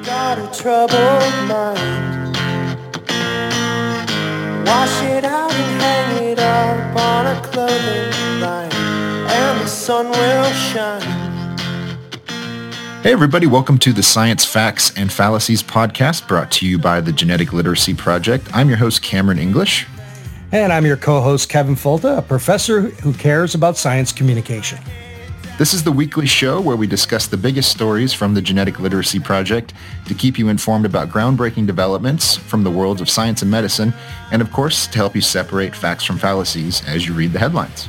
Got a troubled mind. Wash it out and hang it up on a clothing line, and the sun will shine. Hey everybody, welcome to the Science Facts and Fallacies podcast brought to you by the Genetic Literacy Project. I'm your host, Cameron English. And I'm your co-host, Kevin Folta, a professor who cares about science communication. This is the weekly show where we discuss the biggest stories from the Genetic Literacy Project to keep you informed about groundbreaking developments from the worlds of science and medicine, and of course, to help you separate facts from fallacies as you read the headlines.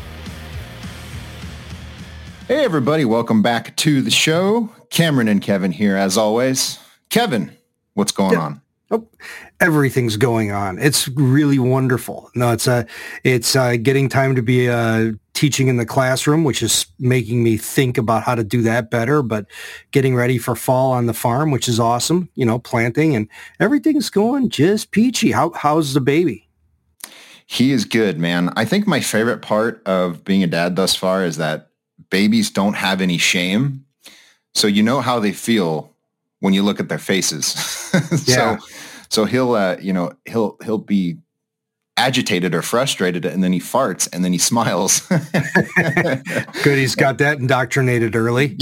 Hey everybody, welcome back to the show. Cameron and Kevin here as always. Kevin, what's going on? Oh, everything's going on. It's really wonderful. No, it's getting time to be teaching in the classroom, which is making me think about how to do that better, but getting ready for fall on the farm, which is awesome, planting, and everything's going just peachy. How's the baby? He is good, man. I think my favorite part of being a dad thus far is that babies don't have any shame. So you know how they feel when you look at their faces. Yeah. So he'll be agitated or frustrated, and then he farts, and then he smiles. Good, he's got that indoctrinated early.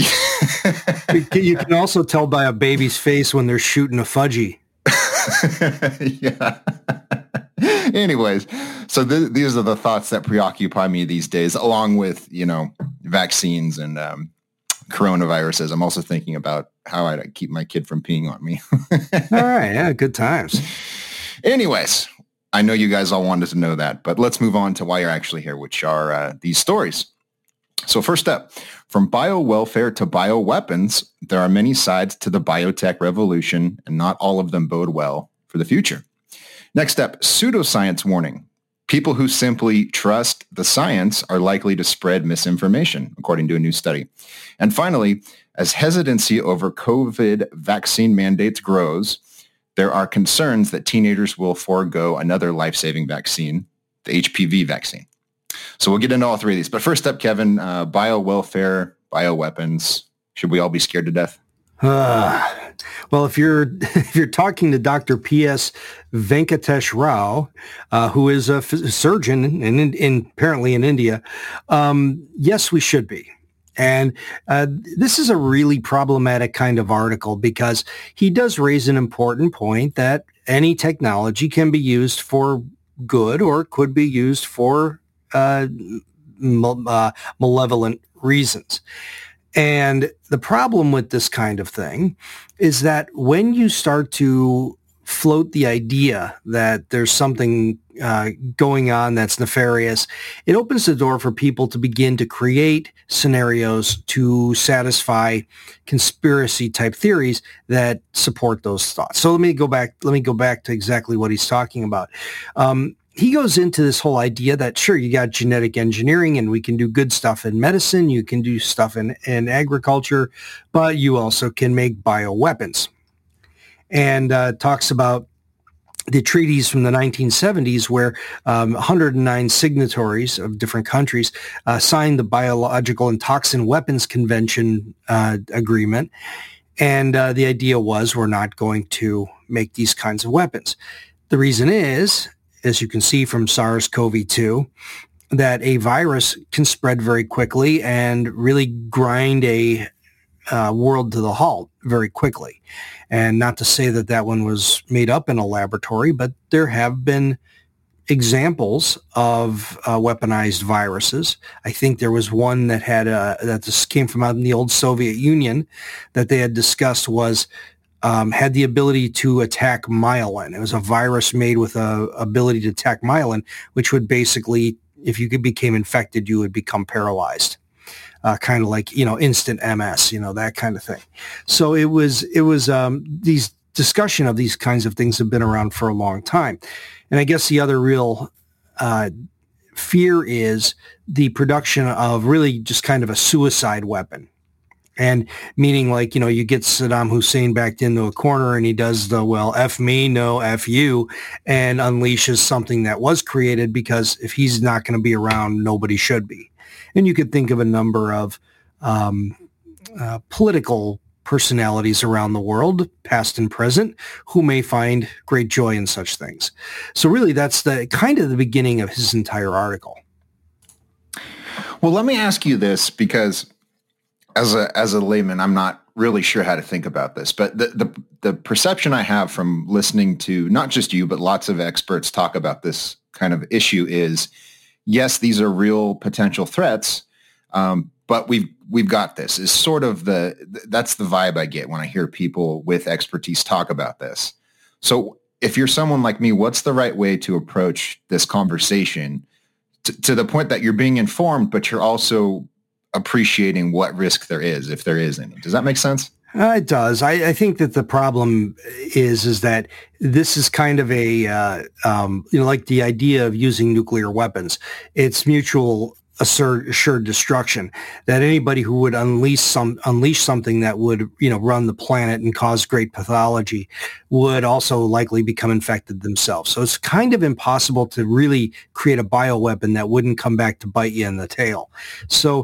You can also tell by a baby's face when they're shooting a fudgy. Yeah. Anyways, so these are the thoughts that preoccupy me these days, along with, vaccines and coronaviruses. I'm also thinking about how I keep my kid from peeing on me. All right. Yeah, good times. Anyways, I know you guys all wanted to know that, but let's move on to why you're actually here, which are these stories. So first up, from biowelfare to bioweapons, there are many sides to the biotech revolution, and not all of them bode well for the future. Next up, pseudoscience warning. People who simply trust the science are likely to spread misinformation, according to a new study. And finally, as hesitancy over COVID vaccine mandates grows, there are concerns that teenagers will forego another life-saving vaccine, the HPV vaccine. So we'll get into all three of these. But first up, Kevin, biowelfare, bioweapons. Should we all be scared to death? Well, if you're talking to Dr. P.S. Venkatesh Rao, who is a surgeon in apparently in India, yes, we should be. And this is a really problematic kind of article because he does raise an important point that any technology can be used for good or could be used for malevolent reasons. And the problem with this kind of thing is that when you start to float the idea that there's something going on that's nefarious, it opens the door for people to begin to create scenarios to satisfy conspiracy type theories that support those thoughts. So let me go back to exactly what he's talking about. He goes into this whole idea that, sure, you got genetic engineering and we can do good stuff in medicine, you can do stuff in agriculture, but you also can make bioweapons. And talks about the treaties from the 1970s where 109 signatories of different countries signed the Biological and Toxin Weapons Convention agreement. And the idea was we're not going to make these kinds of weapons. The reason is, as you can see from SARS-CoV-2, that a virus can spread very quickly and really grind a world to the halt very quickly. And not to say that one was made up in a laboratory, but there have been examples of weaponized viruses. I think there was one that had that this came from out in the old Soviet Union that they had discussed was had the ability to attack myelin. It was a virus made with a ability to attack myelin, which would basically, if you became infected, you would become paralyzed. Kind of like, instant MS, that kind of thing. So it was these discussion of these kinds of things have been around for a long time. And I guess the other real fear is the production of really just kind of a suicide weapon. And meaning like, you get Saddam Hussein backed into a corner and he does the, well, F me, no, F you, and unleashes something that was created because if he's not going to be around, nobody should be. And you could think of a number of political personalities around the world, past and present, who may find great joy in such things. So really, that's the kind of the beginning of his entire article. Well, let me ask you this, because as a layman, I'm not really sure how to think about this, but the perception I have from listening to not just you, but lots of experts talk about this kind of issue is, yes, these are real potential threats, but we've got this. Is sort of that's the vibe I get when I hear people with expertise talk about this. So if you're someone like me, what's the right way to approach this conversation to the point that you're being informed, but you're also appreciating what risk there is, if there is any? Does that make sense? It does. I think that the problem is that this is kind of a, like the idea of using nuclear weapons. It's mutual assured destruction, that anybody who would unleash something that would, run the planet and cause great pathology would also likely become infected themselves. So it's kind of impossible to really create a bioweapon that wouldn't come back to bite you in the tail. So,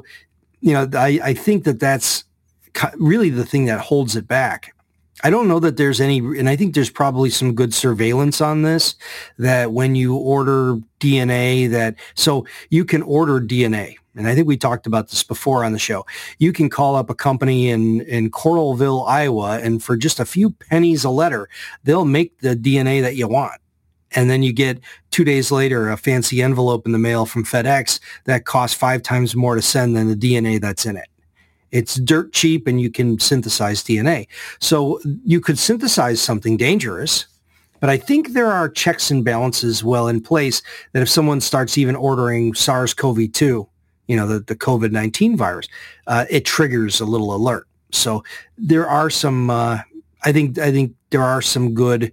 I think that that's really the thing that holds it back. I don't know that there's any, and I think there's probably some good surveillance on this, that when you order DNA, so you can order DNA. And I think we talked about this before on the show. You can call up a company in Coralville, Iowa, and for just a few pennies a letter, they'll make the DNA that you want. And then you get 2 days later a fancy envelope in the mail from FedEx that costs 5 times more to send than the DNA that's in it. It's dirt cheap, and you can synthesize DNA. So you could synthesize something dangerous, but I think there are checks and balances well in place that if someone starts even ordering SARS-CoV-2, the COVID-19 virus, it triggers a little alert. So there are some, I think there are some good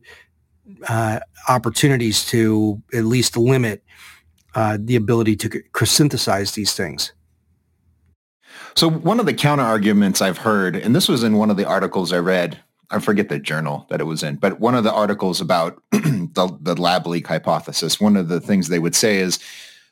opportunities to at least limit the ability to synthesize these things. So one of the counter arguments I've heard, and this was in one of the articles I read, I forget the journal that it was in, but one of the articles about the lab leak hypothesis, one of the things they would say is,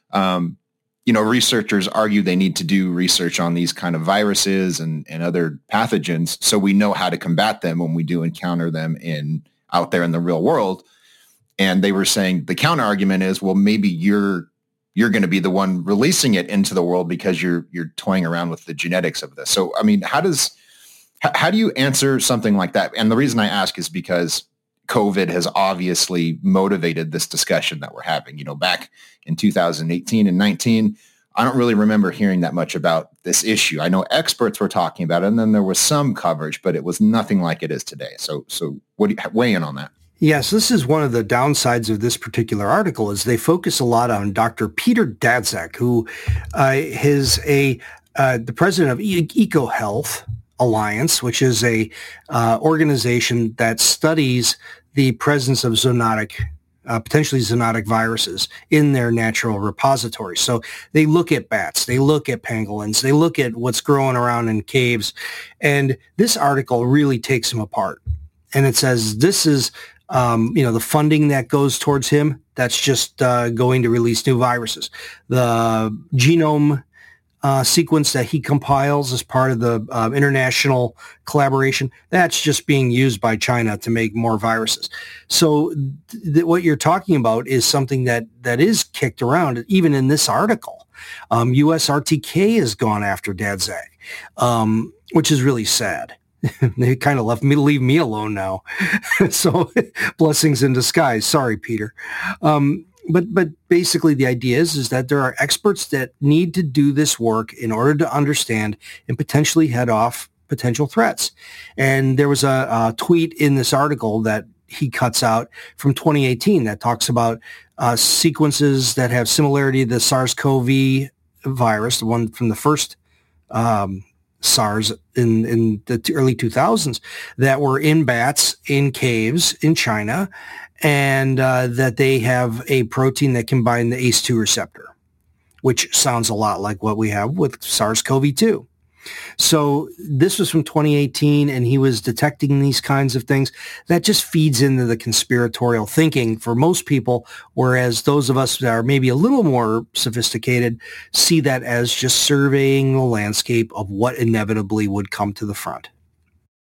researchers argue they need to do research on these kind of viruses and other pathogens so we know how to combat them when we do encounter them out there in the real world. And they were saying the counter argument is, well, maybe you're going to be the one releasing it into the world because you're toying around with the genetics of this. So, I mean, how do you answer something like that? And the reason I ask is because COVID has obviously motivated this discussion that we're having. Back in 2018 and 19, I don't really remember hearing that much about this issue. I know experts were talking about it, and then there was some coverage, but it was nothing like it is today. So what do you weigh in on that? Yes, this is one of the downsides of this particular article, is they focus a lot on Dr. Peter Daszak, who is the president of EcoHealth Alliance, which is a organization that studies the presence of potentially zoonotic viruses in their natural repository. So they look at bats, they look at pangolins, they look at what's growing around in caves, and this article really takes them apart. And it says this is the funding that goes towards him, that's just going to release new viruses. The genome sequence that he compiles as part of the international collaboration, that's just being used by China to make more viruses. So what you're talking about is something that is kicked around, even in this article. USRTK has gone after Daszak, which is really sad. They kind of leave me alone now. So blessings in disguise. Sorry, Peter. But basically the idea is that there are experts that need to do this work in order to understand and potentially head off potential threats. And there was a tweet in this article that he cuts out from 2018 that talks about sequences that have similarity to the SARS-CoV virus, the one from the first SARS in the early 2000s, that were in bats in caves in China, and that they have a protein that can bind the ACE2 receptor, which sounds a lot like what we have with SARS-CoV-2. So this was from 2018, and he was detecting these kinds of things. That just feeds into the conspiratorial thinking for most people, whereas those of us that are maybe a little more sophisticated see that as just surveying the landscape of what inevitably would come to the front.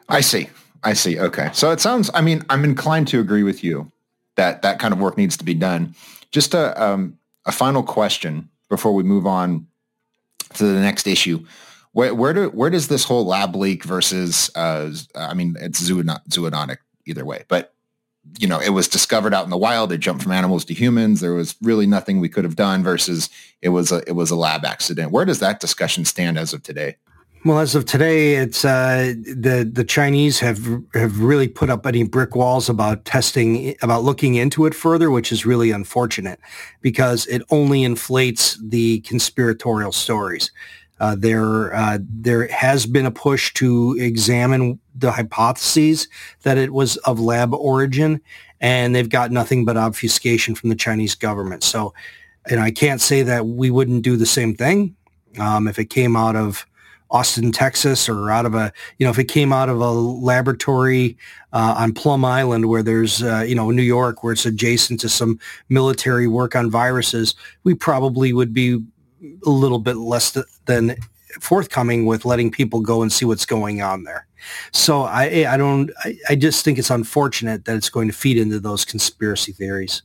I see. Okay. So it sounds, I mean, I'm inclined to agree with you that that kind of work needs to be done. Just a final question before we move on to the next issue. Where does this whole lab leak versus, I mean, it's zoonotic either way, but you know, it was discovered out in the wild. It jumped from animals to humans. There was really nothing we could have done versus it was a lab accident. Where does that discussion stand as of today? Well, as of today, it's the Chinese have really put up any brick walls about looking into it further, which is really unfortunate because it only inflates the conspiratorial stories. There has been a push to examine the hypotheses that it was of lab origin, and they've got nothing but obfuscation from the Chinese government. So, and I can't say that we wouldn't do the same thing if it came out of Austin, Texas, or out of if it came out of a laboratory on Plum Island where there's, New York, where it's adjacent to some military work on viruses, we probably would be a little bit less than forthcoming with letting people go and see what's going on there. So I just think it's unfortunate that it's going to feed into those conspiracy theories.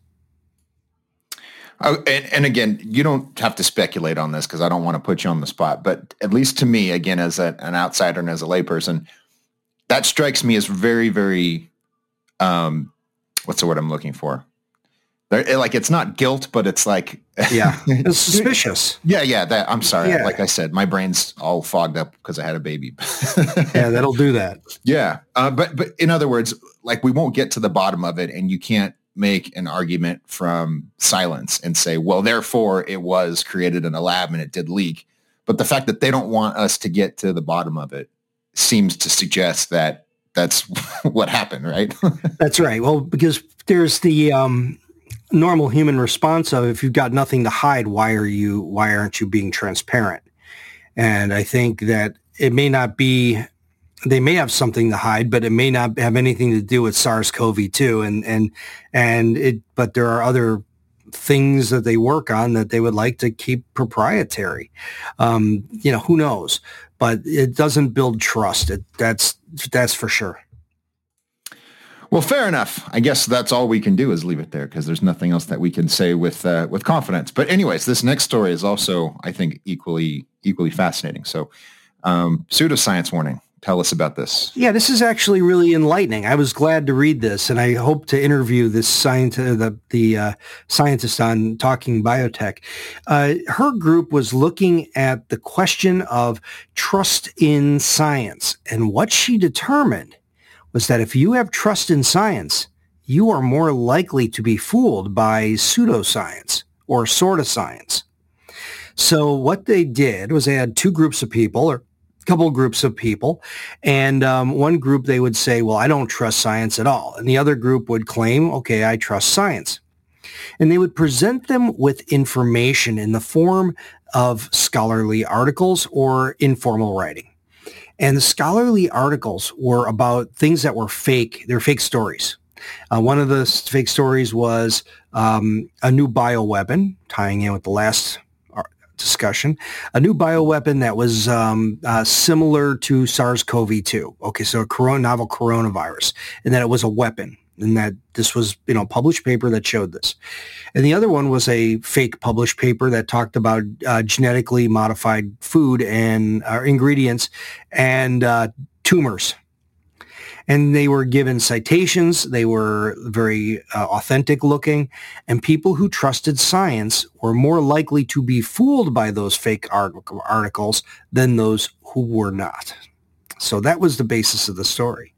Oh, and again, you don't have to speculate on this because I don't want to put you on the spot, but at least to me, again, as an outsider and as a layperson, that strikes me as very, very, what's the word I'm looking for? Like, it's not guilt, but it's like, yeah, it's suspicious. Yeah. I'm sorry. Yeah. Like I said, my brain's all fogged up because I had a baby. Yeah, that'll do that. Yeah. But in other words, like, we won't get to the bottom of it, and you can't make an argument from silence and say, well, therefore it was created in a lab and it did leak. But the fact that they don't want us to get to the bottom of it seems to suggest that that's what happened, right? That's right. Well, because there's the normal human response of, if you've got nothing to hide, why aren't you being transparent? And I think that it may not be, they may have something to hide, but it may not have anything to do with SARS-CoV-2 but there are other things that they work on that they would like to keep proprietary. Who knows? But it doesn't build trust. That's for sure. Well, fair enough. I guess that's all we can do is leave it there because there's nothing else that we can say with confidence. But anyways, this next story is also, I think, equally fascinating. So, pseudoscience warning. Tell us about this. Yeah, this is actually really enlightening. I was glad to read this, and I hope to interview this scientist on Talking Biotech. Her group was looking at the question of trust in science, and what she determined was that if you have trust in science, you are more likely to be fooled by pseudoscience or sort of science. So what they did was they had two groups of people, or couple groups of people, and one group, they would say, well, I don't trust science at all. And the other group would claim, okay, I trust science. And they would present them with information in the form of scholarly articles or informal writing. And the scholarly articles were about things that were fake. They're fake stories. One of the fake stories was a new bioweapon, tying in with the last discussion, a new bioweapon that was similar to SARS-CoV-2. Okay, so a novel coronavirus, and that it was a weapon, and that this was, published paper that showed this. And the other one was a fake published paper that talked about genetically modified food and ingredients and tumors. And they were given citations. They were very authentic looking. And people who trusted science were more likely to be fooled by those fake articles than those who were not. So that was the basis of the story.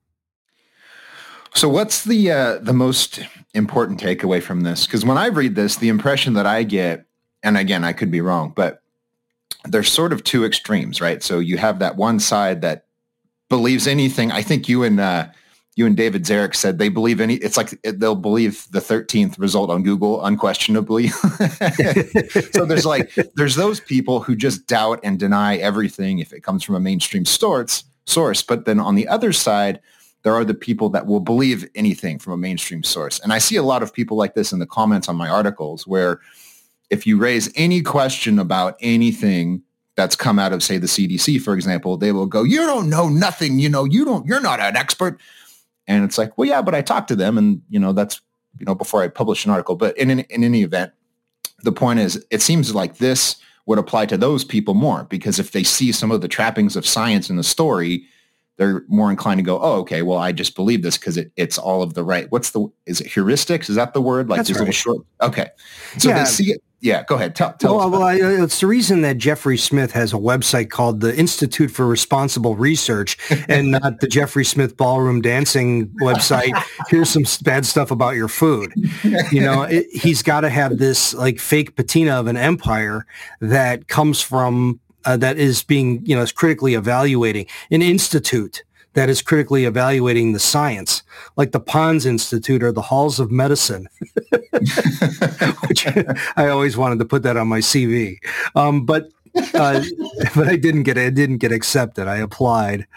So what's the most important takeaway from this? Because when I read this, the impression that I get, and again, I could be wrong, but there's sort of two extremes, right? So you have that one side that believes anything. I think you and David Zarek said they believe it's like they'll believe the 13th result on Google unquestionably. So there's those people who just doubt and deny everything if it comes from a mainstream source. But then on the other side, there are the people that will believe anything from a mainstream source. And I see a lot of people like this in the comments on my articles, where if you raise any question about anything, that's come out of, say, the CDC, for example, they will go, you don't know nothing, you're not an expert. And it's like, well, yeah, but I talked to them, and, that's, before I publish an article. But in any event, the point is, it seems like this would apply to those people more, because if they see some of the trappings of science in the story, they're more inclined to go, oh, okay, well, I just believe this because it's all of the right. Is it heuristics? Is that the word? Like, that's these right. little short. Okay. So they see it. Yeah, go ahead. Tell us. It's the reason that Jeffrey Smith has a website called the Institute for Responsible Research and not the Jeffrey Smith Ballroom Dancing website. Here's some bad stuff about your food. He's got to have this like fake patina of an empire that comes from that is being, is critically evaluating an institute that is critically evaluating the science, like the Pons Institute or the Halls of Medicine, which I always wanted to put that on my CV. But I didn't get it. It didn't get accepted. I applied.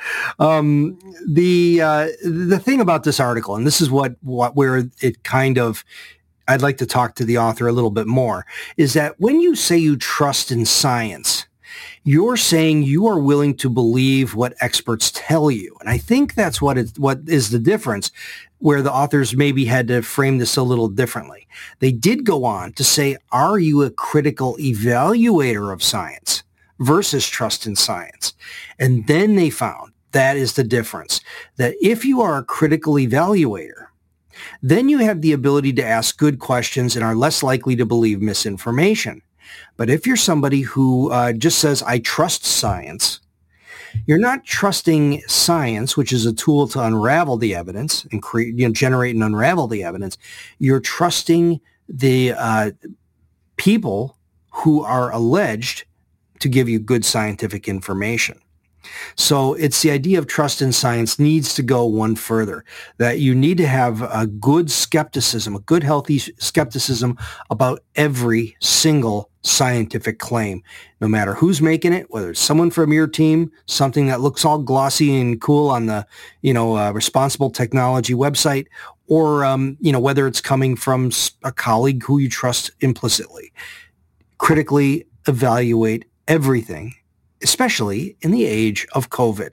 The thing about this article, and this is where it kind of, I'd like to talk to the author a little bit more, is that when you say you trust in science, you're saying you are willing to believe what experts tell you. And I think that's what is the difference, where the authors maybe had to frame this a little differently. They did go on to say, are you a critical evaluator of science versus trust in science? And then they found that is the difference, that if you are a critical evaluator, then you have the ability to ask good questions and are less likely to believe misinformation. But if you're somebody who just says, I trust science, you're not trusting science, which is a tool to unravel the evidence and generate and unravel the evidence. You're trusting the people who are alleged to give you good scientific information. So it's the idea of trust in science needs to go one further, that you need to have a good skepticism, a good healthy skepticism about every single scientific claim, no matter who's making it, whether it's someone from your team, something that looks all glossy and cool on the, responsible technology website, or, whether it's coming from a colleague who you trust implicitly. Critically evaluate everything, especially in the age of COVID.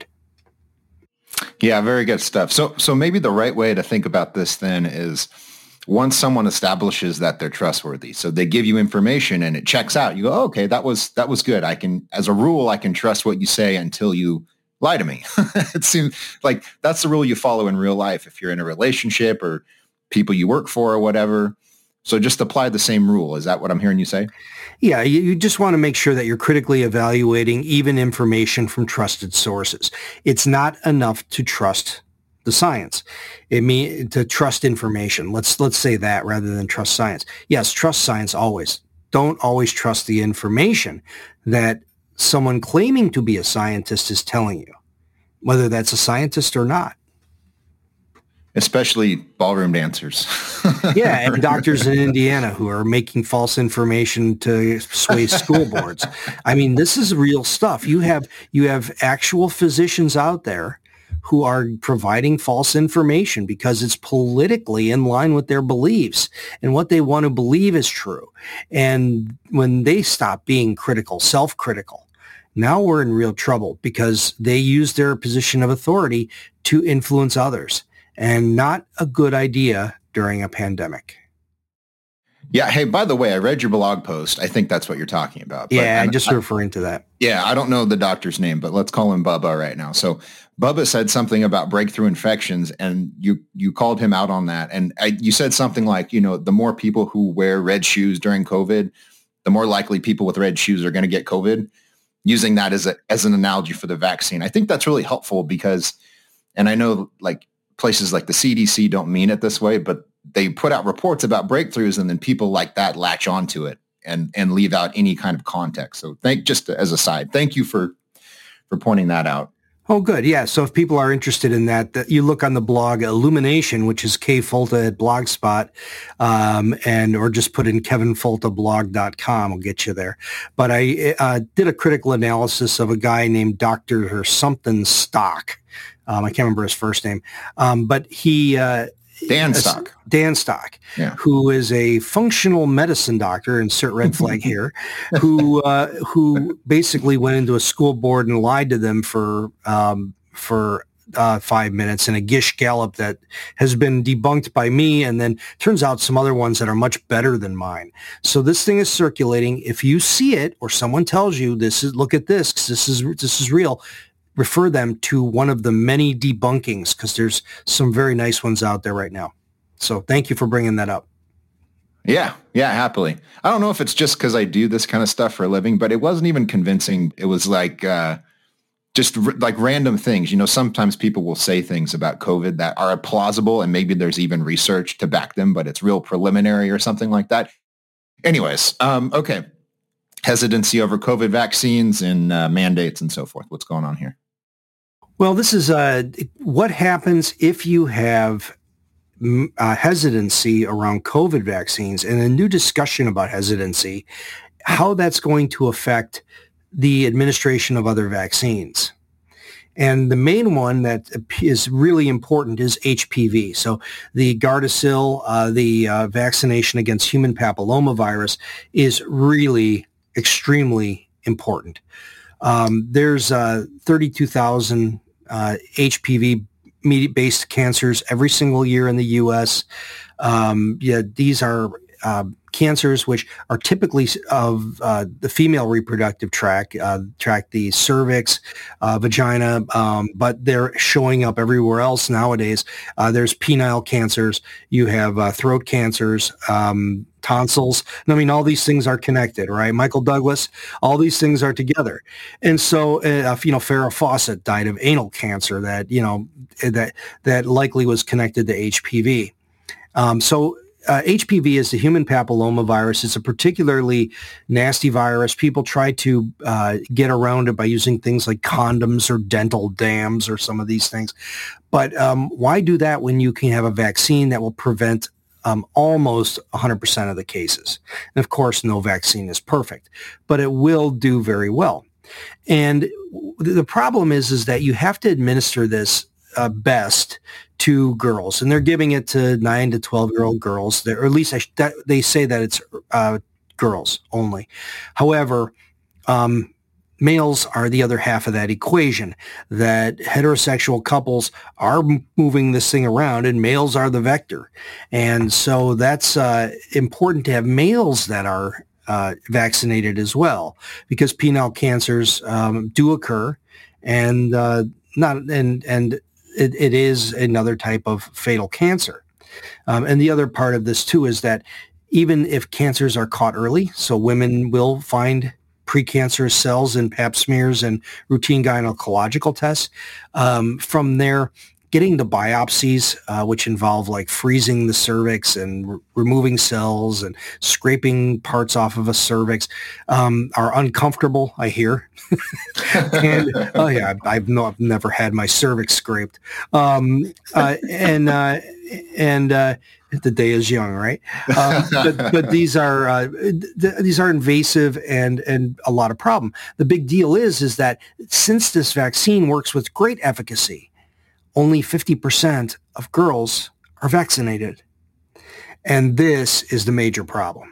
Yeah, very good stuff. So maybe the right way to think about this then is, once someone establishes that they're trustworthy, so they give you information and it checks out, you go, oh, okay, that was good. As a rule, I can trust what you say until you lie to me. It seems like that's the rule you follow in real life if you're in a relationship or people you work for or whatever. So just apply the same rule. Is that what I'm hearing you say? Yeah, you just want to make sure that you're critically evaluating even information from trusted sources. It's not enough to trust the science. It means to trust information. Let's say that rather than trust science. Yes, trust science always. Don't always trust the information that someone claiming to be a scientist is telling you, whether that's a scientist or not. Especially ballroom dancers. Yeah, and doctors in Indiana who are making false information to sway school boards. I mean, this is real stuff. You have actual physicians out there who are providing false information because it's politically in line with their beliefs and what they want to believe is true. And when they stop being critical, self-critical, now we're in real trouble because they use their position of authority to influence others. And not a good idea during a pandemic. Yeah. Hey, by the way, I read your blog post. I think that's what you're talking about. Yeah, I'm just referring to that. Yeah, I don't know the doctor's name, but let's call him Bubba right now. So Bubba said something about breakthrough infections, and you called him out on that. And you said something like, the more people who wear red shoes during COVID, the more likely people with red shoes are going to get COVID, using that as an analogy for the vaccine. I think that's really helpful because, and I know places like the CDC don't mean it this way, but they put out reports about breakthroughs, and then people like that latch onto it and leave out any kind of context. So just as a side, thank you for pointing that out. Oh, good. Yeah. So if people are interested in that you look on the blog Illumination, which is K Folta at Blogspot, or just put in kevinfoltablog.com. Will get you there. But I did a critical analysis of a guy named Dr. Something Stock. I can't remember his first name. But he Dan Stock. Dan Stock, Yeah. who is a functional medicine doctor, insert red flag here, who basically went into a school board and lied to them for 5 minutes in a gish gallop that has been debunked by me, and then turns out some other ones that are much better than mine. So this thing is circulating. If you see it or someone tells you look at this, 'cause this is real, refer them to one of the many debunkings, because there's some very nice ones out there right now. So thank you for bringing that up. Yeah, happily. I don't know if it's just because I do this kind of stuff for a living, but it wasn't even convincing. It was like just like random things. Sometimes people will say things about COVID that are plausible, and maybe there's even research to back them, but it's real preliminary or something like that. Anyways, okay. Hesitancy over COVID vaccines and mandates and so forth. What's going on here? Well, this is what happens if you have hesitancy around COVID vaccines, and a new discussion about hesitancy, how that's going to affect the administration of other vaccines. And the main one that is really important is HPV. So the Gardasil, the vaccination against human papillomavirus, is really extremely important. There's 32,000 HPV-based cancers every single year in the U.S. These are cancers which are typically of the female reproductive tract, the cervix, vagina, but they're showing up everywhere else nowadays. There's penile cancers. You have throat cancers, tonsils. I mean, all these things are connected, right? Michael Douglas, all these things are together. And so, Farrah Fawcett died of anal cancer that likely was connected to HPV. HPV is the human papillomavirus. It's a particularly nasty virus. People try to get around it by using things like condoms or dental dams or some of these things. But why do that when you can have a vaccine that will prevent almost 100% of the cases? And of course, no vaccine is perfect, but it will do very well. And the problem is that you have to administer this best to girls, and they're giving it to 9 to 12-year-old girls, or at least they say that it's girls only. However, males are the other half of that equation, that heterosexual couples are moving this thing around and males are the vector. And so that's important to have males that are vaccinated as well, because penile cancers do occur, and it is another type of fatal cancer. And the other part of this too is that even if cancers are caught early, so women will find precancerous cells in pap smears and routine gynecological tests. From there, getting the biopsies, which involve like freezing the cervix and removing cells and scraping parts off of a cervix, are uncomfortable, I hear. And I've never had my cervix scraped. The day is young, right? But these are invasive and a lot of problem. The big deal is that since this vaccine works with great efficacy, only 50% of girls are vaccinated. And this is the major problem.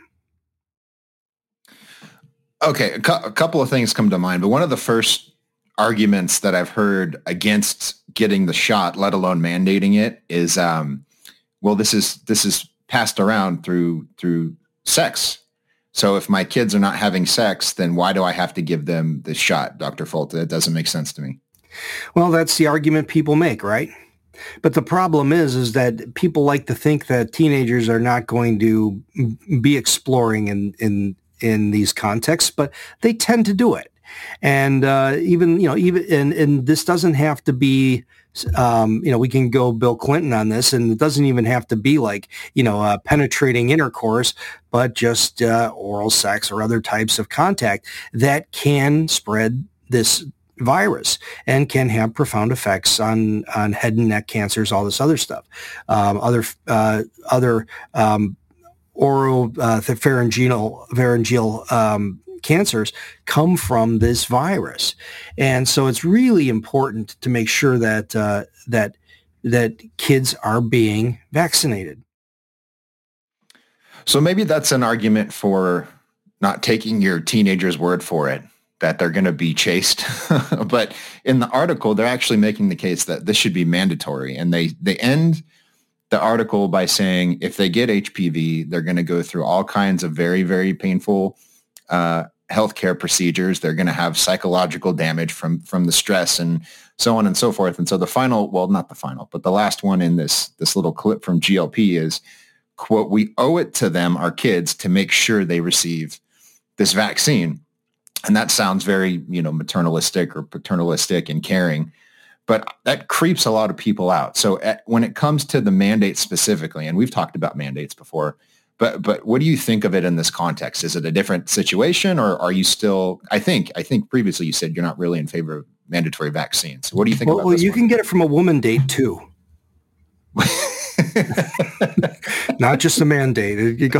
Okay, a couple of things come to mind, but one of the first arguments that I've heard against getting the shot, let alone mandating it, is, this is passed around through sex. So if my kids are not having sex, then why do I have to give them the shot, Dr. Folta? It doesn't make sense to me. Well, that's the argument people make, right? But the problem is that people like to think that teenagers are not going to be exploring in these contexts, but they tend to do it. And even this doesn't have to be, we can go Bill Clinton on this, and it doesn't even have to be like, penetrating intercourse, but just oral sex or other types of contact that can spread this virus and can have profound effects on head and neck cancers, all this other stuff, other oral pharyngeal cancers come from this virus. And so it's really important to make sure that that kids are being vaccinated. So maybe that's an argument for not taking your teenager's word for it, that they're going to be chased. But in the article, they're actually making the case that this should be mandatory. And they end the article by saying if they get HPV, they're going to go through all kinds of very, very painful healthcare procedures. They're going to have psychological damage from the stress and so on and so forth. And so the final, well, not the final, but the last one in this little clip from GLP is, quote, "We owe it to them, our kids, to make sure they receive this vaccine." And that sounds very, maternalistic or paternalistic and caring, but that creeps a lot of people out. So when it comes to the mandate specifically, and we've talked about mandates before, but what do you think of it in this context? Is it a different situation, or are you still, I think previously you said you're not really in favor of mandatory vaccines. What do you think about this? Well, you can get it from a woman date too. Not just a mandate. You go.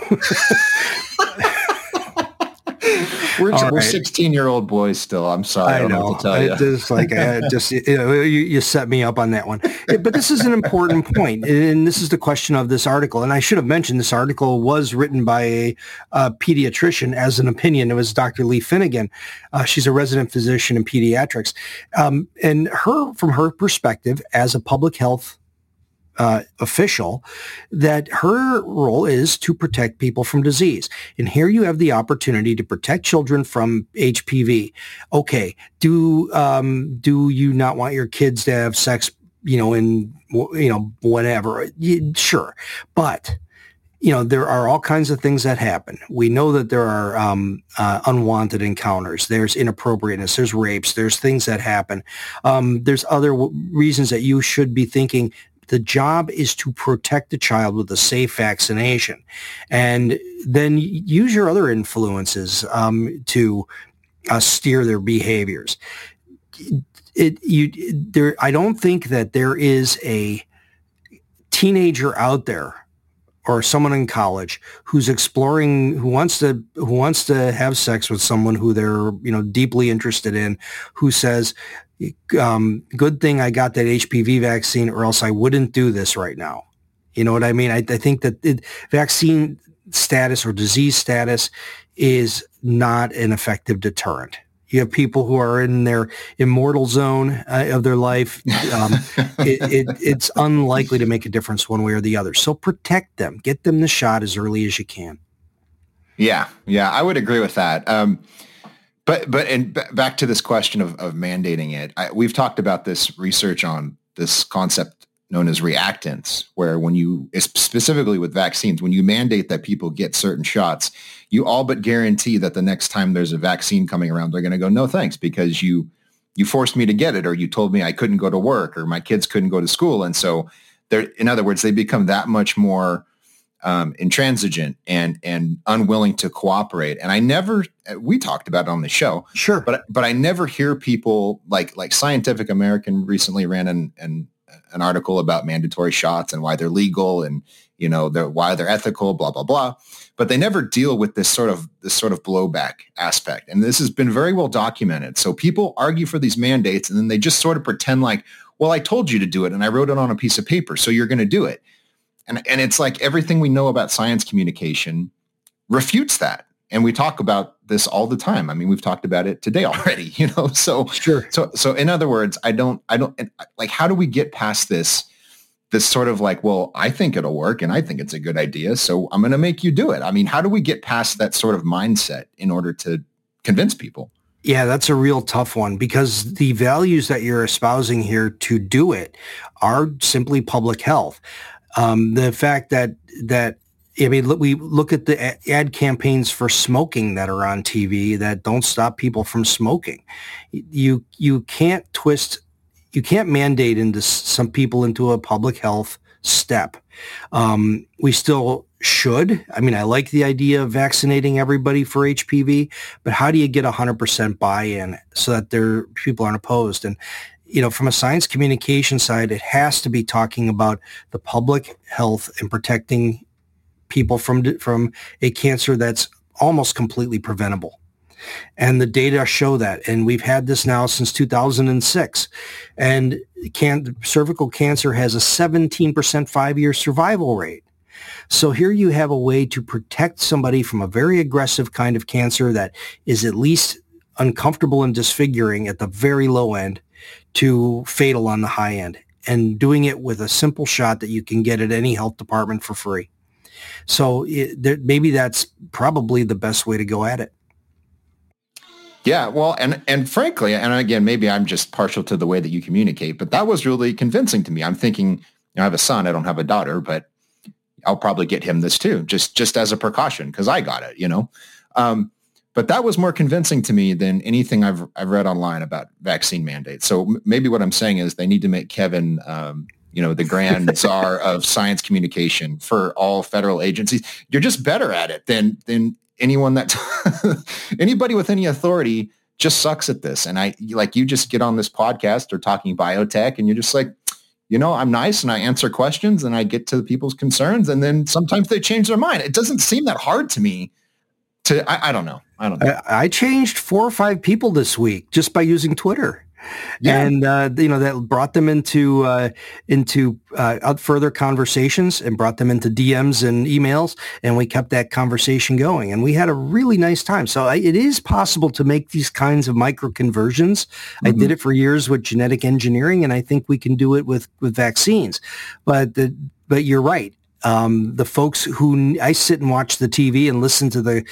We're 16-year-old boys still. I'm sorry. I don't know what to tell you. It's like you set me up on that one. But this is an important point, and this is the question of this article. And I should have mentioned this article was written by a pediatrician as an opinion. It was Dr. Lee Finnegan. She's a resident physician in pediatrics, and from her perspective as a public health official, that her role is to protect people from disease. And here you have the opportunity to protect children from HPV. Okay, do you not want your kids to have sex, whatever? Sure. But there are all kinds of things that happen. We know that there are unwanted encounters. There's inappropriateness. There's rapes. There's things that happen. There's other reasons that you should be thinking. The job is to protect the child with a safe vaccination, and then use your other influences to steer their behaviors. I don't think that there is a teenager out there or someone in college who's exploring, who wants to have sex with someone who they're deeply interested in, who says, good thing I got that HPV vaccine, or else I wouldn't do this right now. You know what I mean? I think that vaccine status or disease status is not an effective deterrent. You have people who are in their immortal zone of their life. It's unlikely to make a difference one way or the other. So protect them. Get them the shot as early as you can. Yeah, I would agree with that. But back to this question of mandating it, we've talked about this research on this concept known as reactance, where when you, specifically with vaccines, when you mandate that people get certain shots, you all but guarantee that the next time there's a vaccine coming around, they're going to go, no thanks, because you forced me to get it, or you told me I couldn't go to work, or my kids couldn't go to school. And so in other words, they become that much more intransigent and unwilling to cooperate. And we talked about it on the show, sure, but I never hear people like Scientific American recently ran an article about mandatory shots and why they're legal and why they're ethical, blah blah blah. But they never deal with this sort of blowback aspect. And this has been very well documented. So people argue for these mandates, and then they just sort of pretend like, well, I told you to do it, and I wrote it on a piece of paper, so you're going to do it. And it's like everything we know about science communication refutes that. And we talk about this all the time. I mean, we've talked about it today already, so sure. So in other words, I don't like, how do we get past this sort of like, well, I think it'll work and I think it's a good idea, so I'm going to make you do it. I mean, how do we get past that sort of mindset in order to convince people? Yeah, that's a real tough one, because the values that you're espousing here to do it are simply public health. The fact that we look at the ad campaigns for smoking that are on TV that don't stop people from smoking. You can't mandate some people into a public health step. We still should. I mean, I like the idea of vaccinating everybody for HPV, but how do you get 100% buy-in so that people aren't opposed? And from a science communication side, it has to be talking about the public health and protecting people from a cancer that's almost completely preventable. And the data show that. And we've had this now since 2006. And cervical cancer has a 17% 5-year survival rate. So here you have a way to protect somebody from a very aggressive kind of cancer that is at least uncomfortable and disfiguring at the very low end to fatal on the high end, and doing it with a simple shot that you can get at any health department for free. So maybe that's probably the best way to go at it. Yeah, well, and frankly, and again, maybe I'm just partial to the way that you communicate, but that was really convincing to me. I'm thinking, I have a son, I don't have a daughter, but I'll probably get him this too, just as a precaution, because I got it, But that was more convincing to me than anything I've read online about vaccine mandates. So maybe what I'm saying is they need to make Kevin, the grand czar of science communication for all federal agencies. You're just better at it than anyone that anybody with any authority just sucks at this. And you just get on this podcast or talking biotech and you're just like, I'm nice and I answer questions and I get to people's concerns. And then sometimes they change their mind. It doesn't seem that hard to me I don't know. I changed 4 or 5 people this week just by using Twitter. Yeah. And, that brought them into further conversations and brought them into DMs and emails. And we kept that conversation going and we had a really nice time. So it is possible to make these kinds of micro conversions. Mm-hmm. I did it for years with genetic engineering, and I think we can do it with vaccines. But you're right. The folks who I sit and watch the TV and listen to the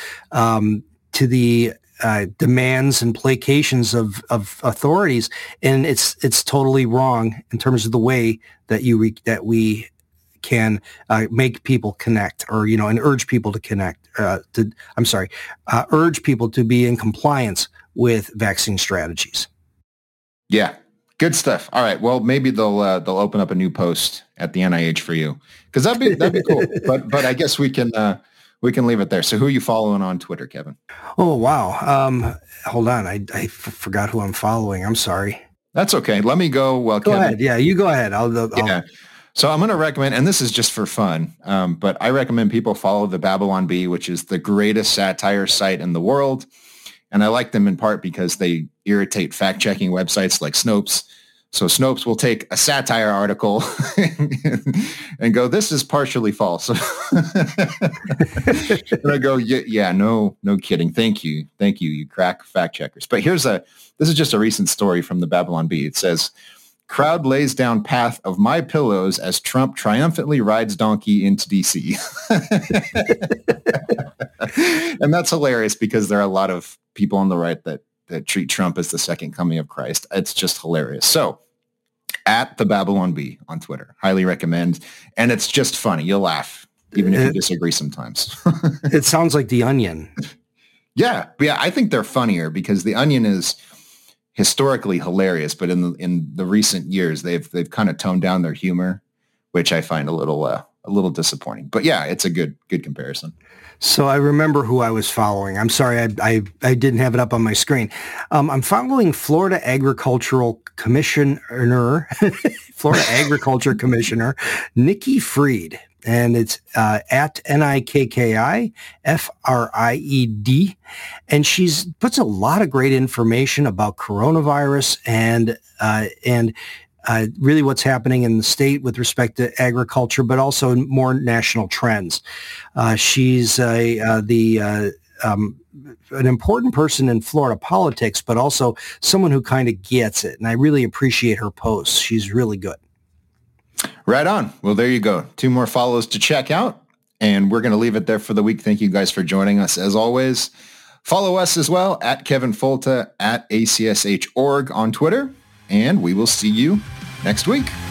demands and placations of authorities, and it's totally wrong in terms of the way that we can make people connect, or and urge people to connect. Urge people to be in compliance with vaccine strategies. Yeah. Good stuff. All right. Well, maybe they'll open up a new post at the NIH for you, because that'd be cool. But I guess we can leave it there. So who are you following on Twitter, Kevin? Oh wow. Hold on. I forgot who I'm following. I'm sorry. That's okay. Let me go. Well, go Kevin, ahead. Yeah, you go ahead. Yeah. So I'm going to recommend, and this is just for fun, but I recommend people follow the Babylon Bee, which is the greatest satire site in the world. And I like them in part because they irritate fact-checking websites like Snopes. So Snopes will take a satire article and go, this is partially false. And I go, yeah, no kidding. Thank you. You crack fact checkers. But this is just a recent story from the Babylon Bee. It says, crowd lays down path of my pillows as Trump triumphantly rides donkey into DC. And that's hilarious because there are a lot of people on the right that treat Trump as the second coming of Christ. It's just hilarious. So at the Babylon Bee on Twitter, highly recommend. And it's just funny. You'll laugh, even if you disagree sometimes. It sounds like The Onion. Yeah. I think they're funnier because The Onion is historically hilarious, but in the recent years, they've kind of toned down their humor, which I find a little disappointing. But yeah, it's a good comparison. So I remember who I was following. I'm sorry, I didn't have it up on my screen. I'm following Florida Agriculture Commissioner Nikki Fried, and it's at NIKKI FRIED, and she's puts a lot of great information about coronavirus and really what's happening in the state with respect to agriculture, but also more national trends. She's an important person in Florida politics, but also someone who kind of gets it. And I really appreciate her posts. She's really good. Right on. Well, there you go. 2 more follows to check out. And we're going to leave it there for the week. Thank you guys for joining us. As always, follow us as well at Kevin Folta at ACSH.org on Twitter. And we will see you next week.